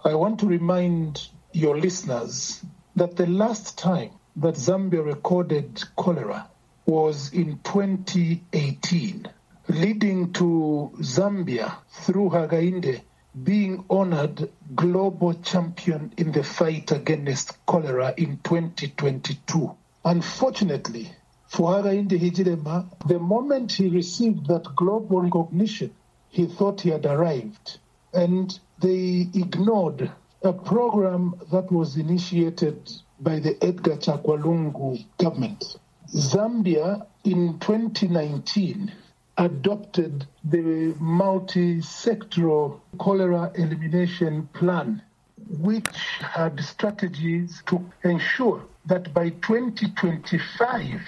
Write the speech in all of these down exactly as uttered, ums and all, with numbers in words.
I want to remind your listeners that the last time that Zambia recorded cholera was in twenty eighteen, leading to Zambia, through Hakainde, being honored global champion in the fight against cholera in twenty twenty-two. Unfortunately, for Hakainde Hichilema, the moment he received that global recognition, he thought he had arrived. And they ignored a program that was initiated by the Edgar Chagwa Lungu government. Zambia, in twenty nineteen, adopted the multi-sectoral cholera elimination plan, which had strategies to ensure that by twenty twenty-five,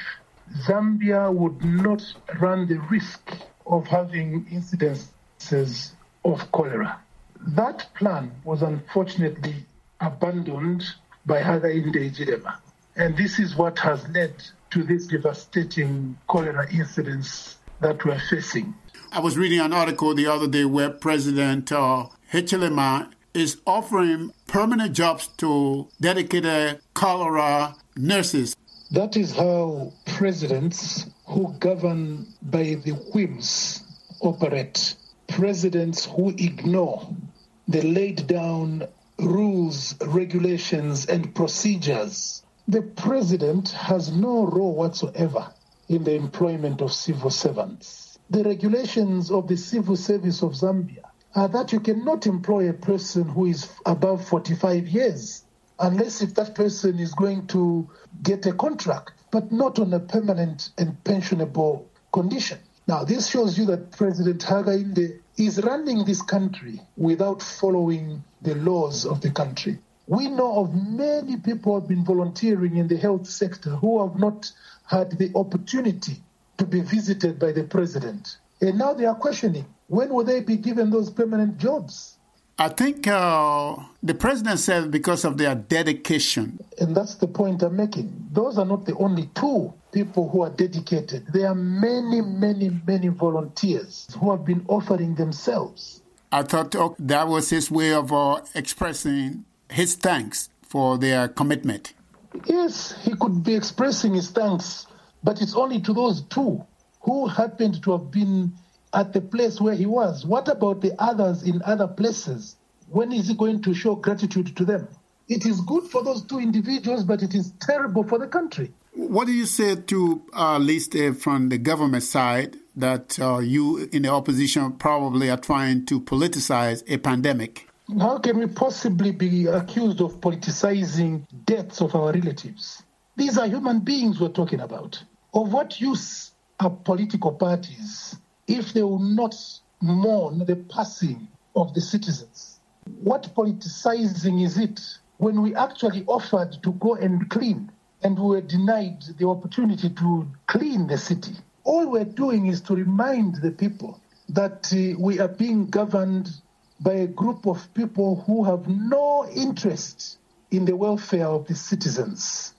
Zambia would not run the risk of having incidences of cholera. That plan was unfortunately abandoned by Hakainde Hichilema. And this is what has led to this devastating cholera incidents that we're facing. I was reading an article the other day where President uh, Hichilema is offering permanent jobs to dedicated cholera nurses. That is how presidents who govern by the whims operate. Presidents who ignore the laid down rules, regulations, and procedures. The president has no role whatsoever in the employment of civil servants. The regulations of the civil service of Zambia are that you cannot employ a person who is above forty-five years, unless if that person is going to get a contract, but not on a permanent and pensionable condition. Now, this shows you that President Hakainde is running this country without following the laws of the country. We know of many people who have been volunteering in the health sector who have not had the opportunity to be visited by the president. And now they are questioning, when will they be given those permanent jobs? I think uh, the president said because of their dedication. And that's the point I'm making. Those are not the only two people who are dedicated. There are many, many, many volunteers who have been offering themselves. I thought oh, that was his way of uh, expressing his thanks for their commitment. Yes, he could be expressing his thanks, but it's only to those two who happened to have been at the place where he was. What about the others in other places? When is he going to show gratitude to them? It is good for those two individuals, but it is terrible for the country. What do you say to, uh, at least uh, from the government side, that uh, you in the opposition probably are trying to politicize a pandemic? How can we possibly be accused of politicizing deaths of our relatives? These are human beings we're talking about. Of what use are political parties if they will not mourn the passing of the citizens? What politicizing is it when we actually offered to go and clean and we were denied the opportunity to clean the city? All we're doing is to remind the people that uh, we are being governed by a group of people who have no interest in the welfare of the citizens.